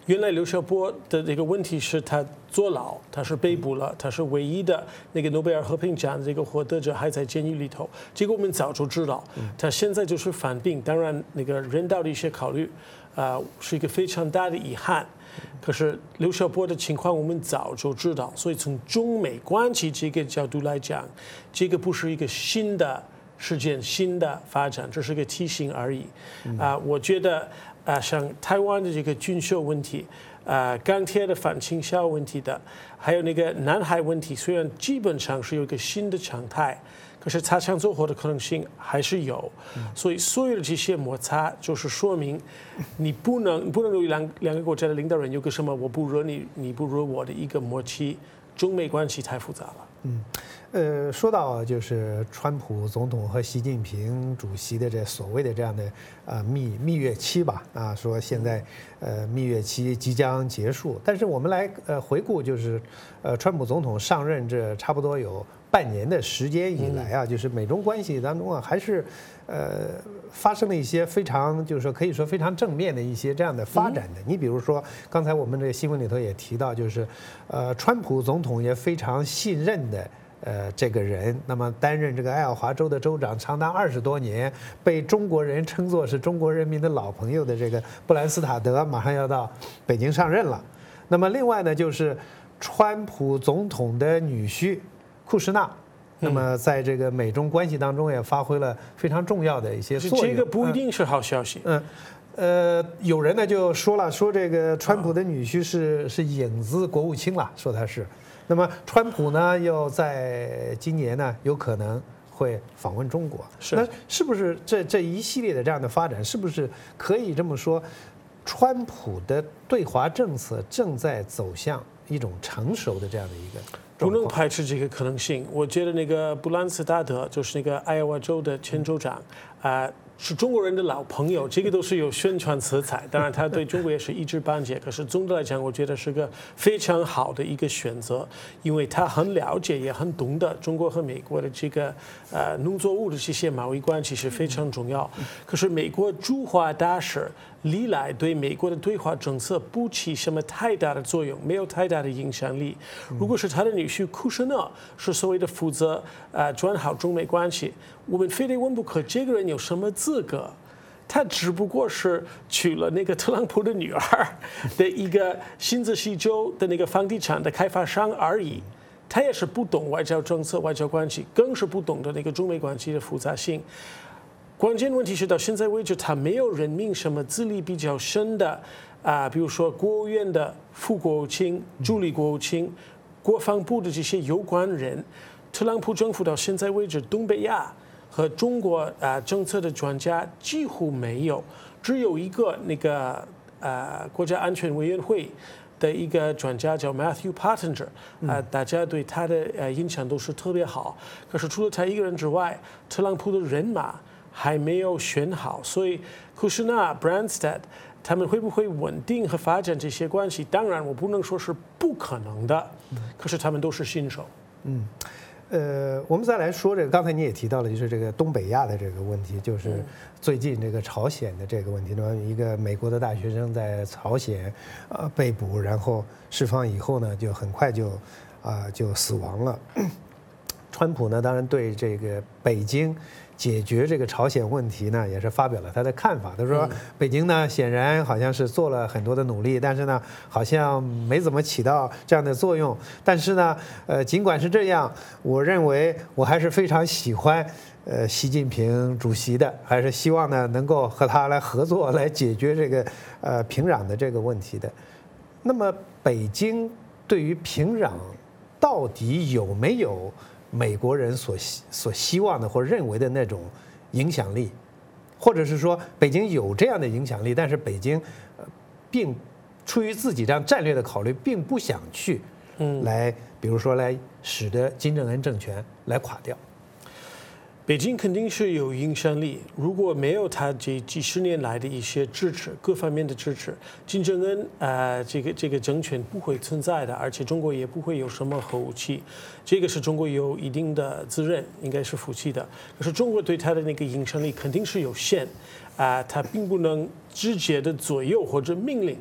原来刘晓波的这个问题是他坐牢，他是被捕了，他是唯一的那个诺贝尔和平奖这个获得者还在监狱里头。这个我们早就知道，他现在就是犯病，当然那个人道的一些考虑，是一个非常大的遗憾。可是刘晓波的情况我们早就知道，所以从中美关系这个角度来讲，这个不是一个新的事件、新的发展，这是个提醒而已。我觉得。像台湾的这个军售问题，钢铁的反倾销问题的，还有那个南海问题，虽然基本上是有一个新的常态，可是擦枪走火的可能性还是有。所以所有的这些摩擦，就是说明你不能有两个国家的领导人有个什么我不惹你，你不惹我的一个默契，中美关系太复杂了。 说到就是川普总统和习近平主席的这所谓的这样的蜜月期吧，说现在蜜月期即将结束，但是我们来回顾就是川普总统上任这差不多有半年的时间以来就是美中关系当中还是发生了一些非常就是说可以说非常正面的一些这样的发展的。你比如说刚才我们这个新闻里头也提到，就是川普总统也非常信任的。这个人，那么担任这个爱奥华州的州长长达20多年，被中国人称作是中国人民的老朋友的这个布兰斯塔德，马上要到北京上任了。那么另外呢，就是川普总统的女婿库什纳，那么在这个美中关系当中也发挥了非常重要的一些作用。 这个不一定是好消息。 有人呢就说了，说这个川普的女婿是影子国务卿了，说他是。那么，川普呢，又在今年呢，有可能会访问中国。那是不是这一系列的这样的发展，是不是可以这么说，川普的对华政策正在走向一种成熟的这样的一个状况？ 不能排斥这个可能性。我觉得那个布兰斯塔德就是那个爱奥华州的前州长，是中国人的老朋友，这个都是有宣传色彩。当然，他对中国也是一知半解。可是总的来讲，我觉得是个非常好的一个选择，因为他很了解，也很懂得中国和美国的这个农作物的这些贸易关系是非常重要。可是美国驻华大使历来对美国的对华政策不起什么太大的作用，没有太大的影响力。如果是他的女婿库什纳是所谓的负责转好中美关系，我们非得问不可，这个人有什么资格？他只不过是娶了那个特朗普的女儿的一个新泽西州的那个房地产的开发商而已。他也是不懂外交政策、外交关系，更是不懂得那个中美关系的复杂性。关键问题是到现在为止，他没有任命什么资历比较深的比如说国务院的副国务卿、助理国务卿、国防部的这些有关人。特朗普政府到现在为止，东北亚和中国政策的专家几乎没有，只有一个那个国家安全委员会的一个专家叫 Matthew Pottinger， 大家对他的印象都是特别好。可是除了他一个人之外，特朗普的人马还没有选好，所以库什纳、Branstad 他们会不会稳定和发展这些关系？当然，我不能说是不可能的，可是他们都是新手。 我们再来说这个，刚才你也提到了，就是这个东北亚的这个问题，就是最近这个朝鲜的这个问题呢，一个美国的大学生在朝鲜被捕，然后释放以后呢，就很快就死亡了。川普呢，当然对这个北京解决这个朝鲜问题呢，也是发表了他的看法。他说，北京呢显然好像是做了很多的努力，但是呢，好像没怎么起到这样的作用。但是呢，尽管是这样，我认为我还是非常喜欢习近平主席的，还是希望呢能够和他来合作，来解决这个平壤的这个问题的。那么，北京对于平壤到底有没有美国人所希望的或认为的那种影响力，或者是说北京有这样的影响力，但是北京并出于自己这样战略的考虑，并不想去来，比如说来使得金正恩政权来垮掉。 北京肯定是有影响力，如果没有他这几十年来的一些支持，各方面的支持，金正恩这个政权不会存在的，而且中国也不会有什么核武器，这个是中国有一定的责任，应该是负起的。可是中国对他的那个影响力肯定是有限，他并不能直接的左右或者命令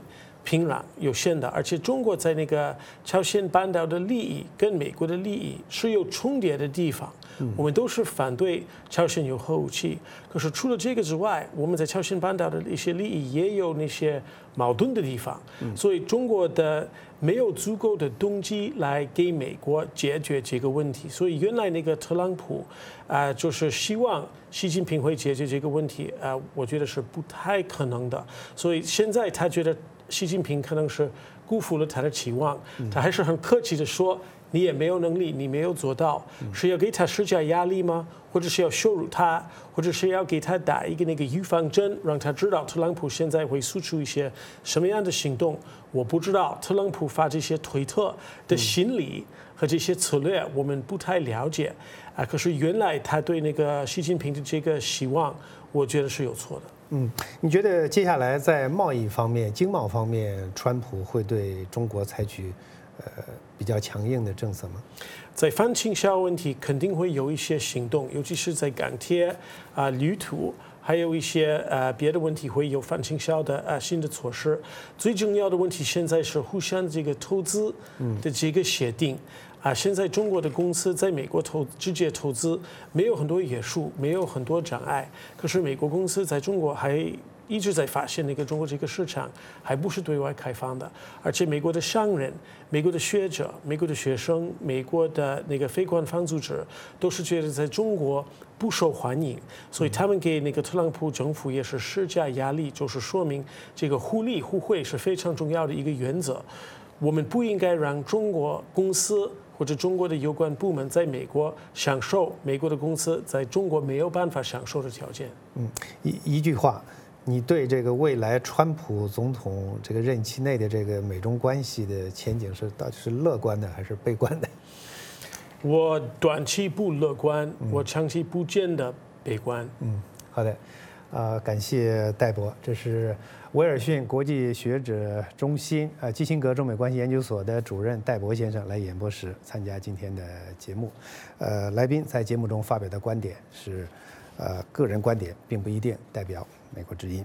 平壤有限的，而且中国在那个朝鲜半岛的利益跟美国的利益是有重叠的地方。我们都是反对朝鲜有核武器，可是除了这个之外，我们在朝鲜半岛的一些利益也有那些矛盾的地方，所以中国的没有足够的动机来给美国解决这个问题。所以原来那个特朗普就是希望习近平会解决这个问题，我觉得是不太可能的。所以现在他觉得习近平可能是辜负了他的期望，他还是很客气的说，你也没有能力，你没有做到，是要给他施加压力吗？或者是要羞辱他，或者是要给他打一个那个预防针，让他知道特朗普现在会做出一些什么样的行动？我不知道特朗普发这些推特的心理和这些策略，我们不太了解可是原来他对那个习近平的这个希望，我觉得是有错的。 你觉得接下来在贸易方面、经贸方面，川普会对中国采取比较强硬的政策吗？ 在反倾销问题肯定会有一些行动，尤其是在钢铁铝土，还有一些别的问题会有反倾销的新的措施。最重要的问题现在是互相这个投资的这个协定。现在中国的公司在美国直接投资没有很多约束，没有很多障碍，可是美国公司在中国还一直在发现那个中国这个市场还不是对外开放的，而且美国的商人、美国的学者、美国的学生、美国的那个非官方组织都是觉得在中国不受欢迎，所以他们给那个特朗普政府也是施加压力，就是说明这个互利互惠是非常重要的一个原则。我们不应该让中国公司或者中国的有关部门在美国享受美国的公司在中国没有办法享受的条件。 一句话，你对这个未来川普总统这个任期内的这个美中关系的前景到底是乐观的还是悲观的？ 我短期不乐观，我长期不见得悲观。 好的，感谢戴博，这是威尔逊国际学者中心基辛格中美关系研究所的主任戴博先生来演播室参加今天的节目。来宾在节目中发表的观点是个人观点，并不一定代表美国之音。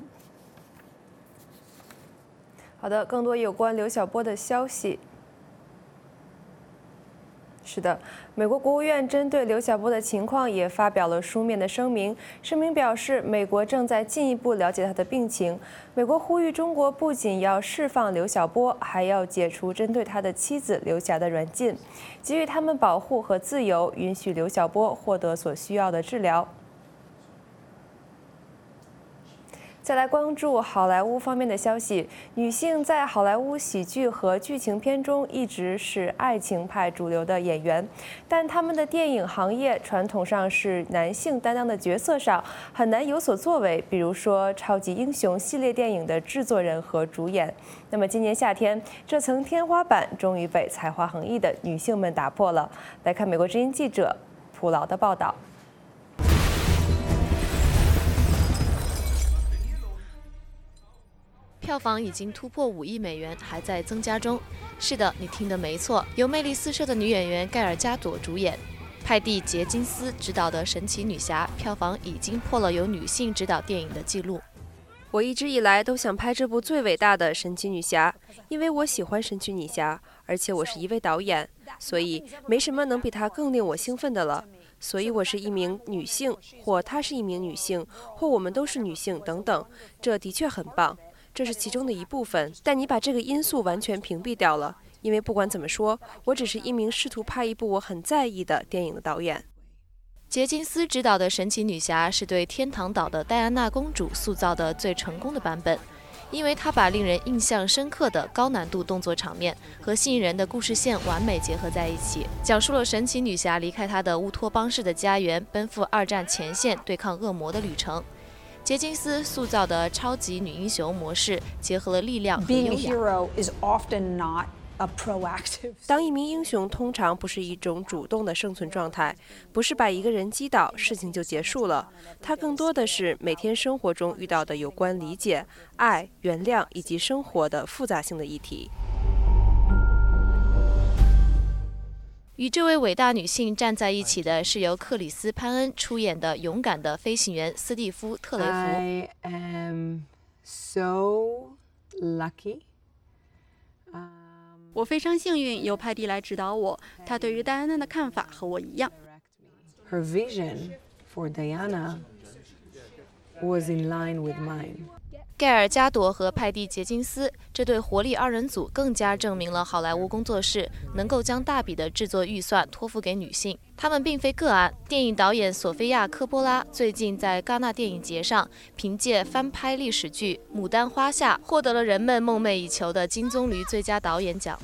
好的，更多有关刘晓波的消息。是的，美国国务院针对刘晓波的情况也发表了书面的声明。声明表示，美国正在进一步了解他的病情。美国呼吁中国不仅要释放刘晓波，还要解除针对他的妻子刘霞的软禁，给予他们保护和自由，允许刘晓波获得所需要的治疗。再来关注好莱坞方面的消息，女性在好莱坞喜剧和剧情片中一直是爱情派主流的演员，但他们的电影行业传统上是男性担当的角色上很难有所作为，比如说超级英雄系列电影的制作人和主演。那么今年夏天，这层天花板终于被才华横溢的女性们打破了。来看美国之音记者普劳的报道。 票房已经突破5亿美元，还在增加中。是的，你听得没错，由魅力四射的女演员盖尔加朵主演，派蒂·杰金斯执导的《神奇女侠》票房已经破了由女性执导电影的记录。 我一直以来都想拍这部最伟大的神奇女侠，因为我喜欢神奇女侠，而且我是一位导演，所以没什么能比它更令我兴奋的了。所以我是一名女性，或她是一名女性，或我们都是女性等等，这的确很棒。这是其中的一部分，但你把这个因素完全屏蔽掉了，因为不管怎么说，我只是一名试图拍一部我很在意的电影的导演。 杰金斯执导的《神奇女侠》是对天堂岛的戴安娜公主塑造的最成功的版本，因为她把令人印象深刻的高难度动作场面和吸引人的故事线完美结合在一起，讲述了神奇女侠离开她的乌托邦式的家园，奔赴2战前线对抗恶魔的旅程。杰金斯塑造的超级女英雄模式结合了力量和优雅。 当一名英雄通常不是一种主动的生存状态，不是把一个人击倒，事情就结束了。它更多的是每天生活中遇到的有关理解、爱、原谅以及生活的复杂性的议题。 与这位伟大女性站在一起的是由克里斯·潘恩出演的勇敢的飞行员斯蒂夫·特雷弗。 I am so lucky 我非常幸运有派蒂来指导我，他对于戴安娜的看法和我一样。 Her vision for Diana was in line with mine. 盖尔加朵和派蒂杰金斯这对活力二人组更加证明了好莱坞工作室能够将大笔的制作预算托付给女性。他们并非个案。电影导演索菲亚·科波拉最近在戛纳电影节上凭借翻拍历史剧《牡丹花下》获得了人们梦寐以求的金棕榈最佳导演奖。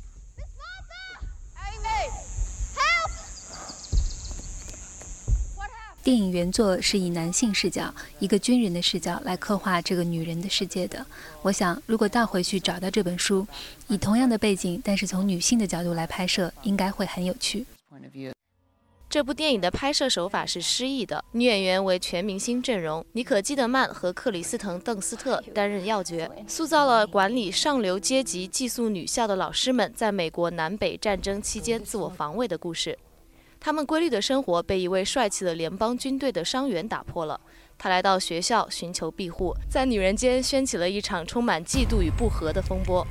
电影原作是以男性视角，一个军人的视角来刻画这个女人的世界的。我想，如果倒回去找到这本书，以同样的背景，但是从女性的角度来拍摄，应该会很有趣。 这部电影的拍摄手法是诗意的，女演员为全明星阵容，妮可基德曼和克里斯滕·邓斯特担任要角，塑造了管理上流阶级寄宿女校的老师们在美国南北战争期间自我防卫的故事。他们规律的生活被一位帅气的联邦军队的伤员打破了。他来到学校寻求庇护，在女人间掀起了一场充满嫉妒与不和的风波。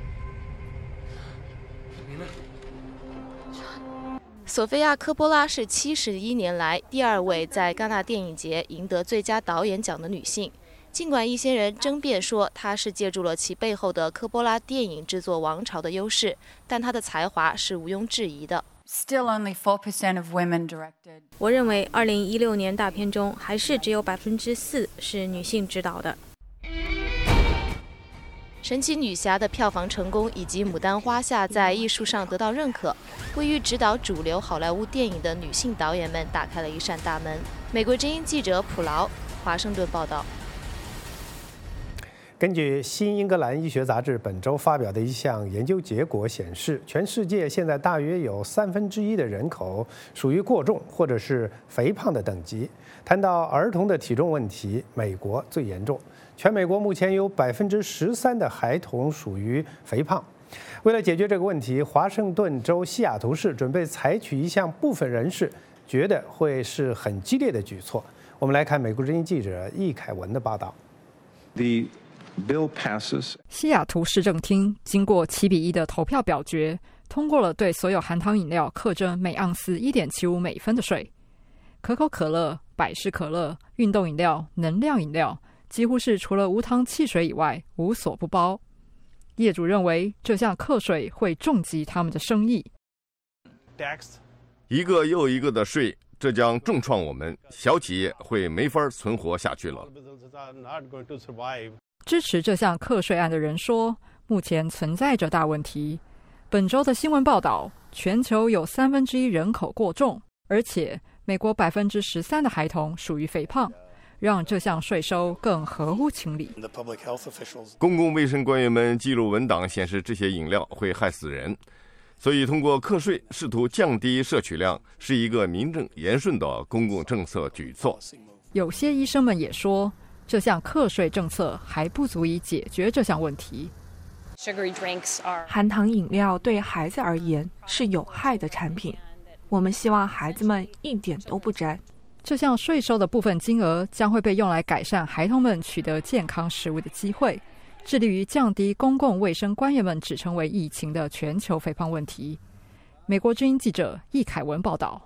索菲亚·科波拉是71年来第2位在戛纳电影节赢得最佳导演奖的女性。尽管一些人争辩说她是借助了其背后的科波拉电影制作王朝的优势，但她的才华是毋庸置疑的。 Still only 4% of women directed. 我认为2016年大片中还是只有4%是女性执导的。 神奇女侠的票房成功以及牡丹花下在艺术上得到认可，为于指导主流好莱坞电影的女性导演们打开了一扇大门。美国之音记者普劳，华盛顿报道。 根据《新英格兰医学杂志》本周发表的一项研究结果显示，全世界现在大约有1/3的人口属于过重或者是肥胖的等级。谈到儿童的体重问题，美国最严重。全美国目前有13%的孩童属于肥胖。为了解决这个问题，华盛顿州西雅图市准备采取一项部分人士觉得会是很激烈的举措。我们来看美国之音记者易凯文的报道。 西雅图市政厅经过7-1的投票表决，通过了对所有含糖饮料课征每盎司1.75美分的税。可口可乐、百事可乐、运动饮料、能量饮料几乎是除了无糖汽水以外无所不包。业主认为这项课税会重击他们的生意。 一个又一个的税，这将重创我们，小企业会没法存活下去了。 支持这项课税案的人说，目前存在着大问题。本周的新闻报道，全球有1/3人口过重，而且美国13%的孩童属于肥胖，让这项税收更合乎情理。 公共卫生官员们记录文档显示，这些饮料会害死人，所以通过课税试图降低摄取量，是一个名正言顺的公共政策举措。 有些医生们也说，这项课税政策还不足以解决这项问题。 含糖饮料对孩子而言是有害的产品，我们希望孩子们一点都不沾。 这项税收的部分金额将会被用来改善孩童们取得健康食物的机会，致力于降低公共卫生官员们指称为疫情的全球肥胖问题。美国之音记者易凯文报道。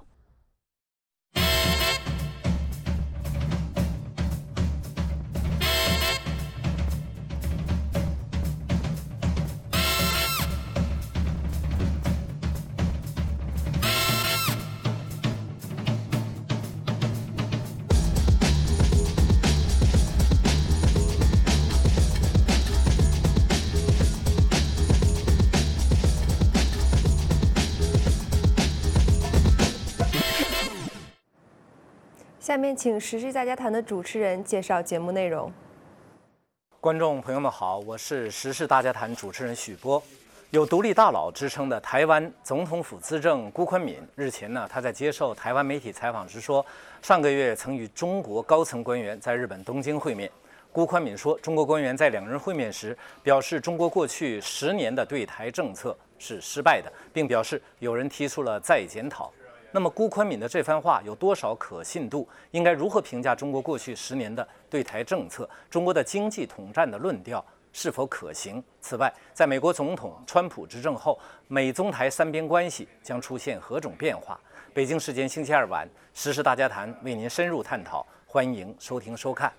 下面请时事大家谈的主持人介绍节目内容。 观众朋友们好，我是时事大家谈主持人许波。有独立大佬之称的台湾总统府资政辜坤敏，日前呢，他在接受台湾媒体采访时说，上个月曾与中国高层官员在日本东京会面。辜坤敏说，中国官员在2人会面时表示，中国过去10年的对台政策是失败的，并表示有人提出了再检讨。那么辜坤敏的这番话有多少可信度？应该如何评价中国过去10年的对台政策？中国的经济统战的论调是否可行？此外，在美国总统川普执政后，美中台三边关系将出现何种变化？北京时间星期二晚，时事大家谈为您深入探讨，欢迎收听收看。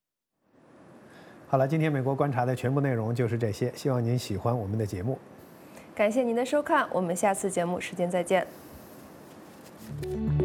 好了，今天美国观察的全部内容就是这些，希望您喜欢我们的节目。 感谢您的收看，我们下次节目时间再见。